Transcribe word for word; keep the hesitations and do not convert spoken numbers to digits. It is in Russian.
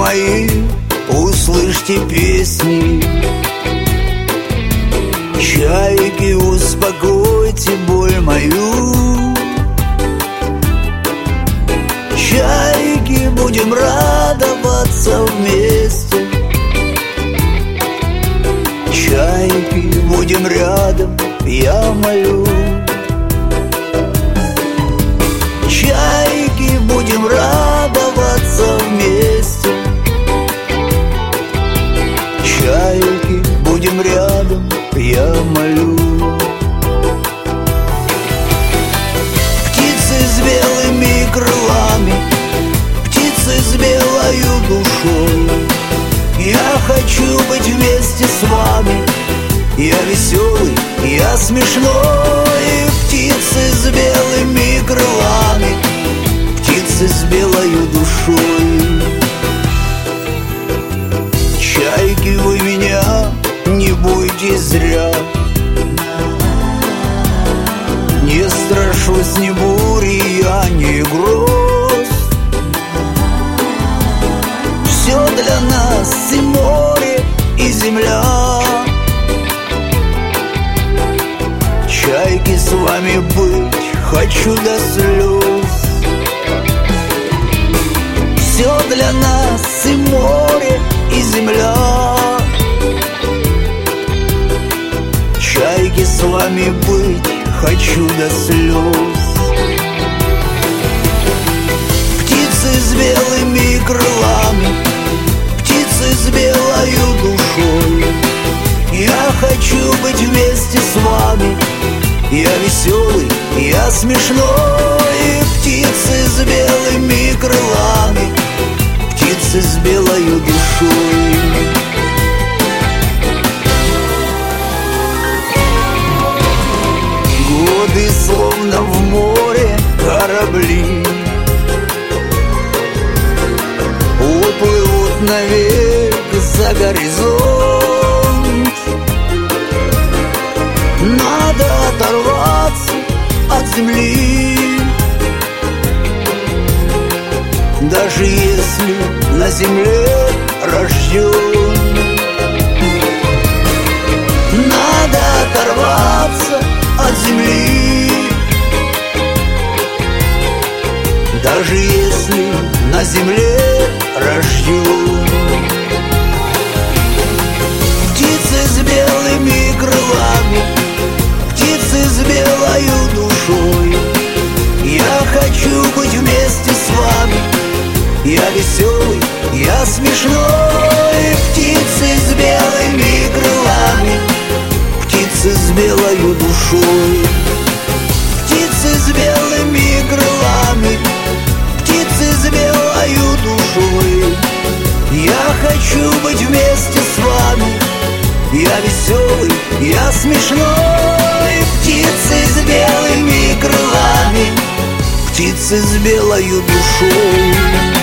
мои, услышьте песни. Чайки, успокойте боль мою. Чайки, будем радоваться вместе. Чайки, будем рядом, я молю. Чайки, будем радоваться вместе. Чайки, будем рядом, я молю. Птицы с белыми крылами, птицы с белою душой, я хочу быть вместе с вами. Я веселый, я смешной. Птицы с белыми крылами, птицы с белою душой. Чайки, вы меня не бойтесь зря. Не страшусь ни бури, я ни гроз. Все для нас, и море, и земля. Чайки, с вами быть хочу до слез. Все для нас, и море, и земля. Чайки, с вами быть хочу до слез. Птицы с белыми крылами, птицы с белою душой, я хочу быть вместе с вами. Я веселый, я смешной. Птицы с белыми крылами, птицы с белою душой. Годы словно в море корабли уплывут навек за горизонт. Надо оторваться от земли, даже если на земле рожден. Надо оторваться от земли, даже если на земле рожден. Птицы с белыми крылами, птицы с белою душой, я хочу быть вместе с вами. Я веселый, я смешной. Птицы с белыми крылами, птицы с белою душой. Птицы с белыми крылами, птицы с белою душой, я хочу быть вместе с вами. Я веселый, я смешной. Птицы с белыми крылами, птицы с белою душой.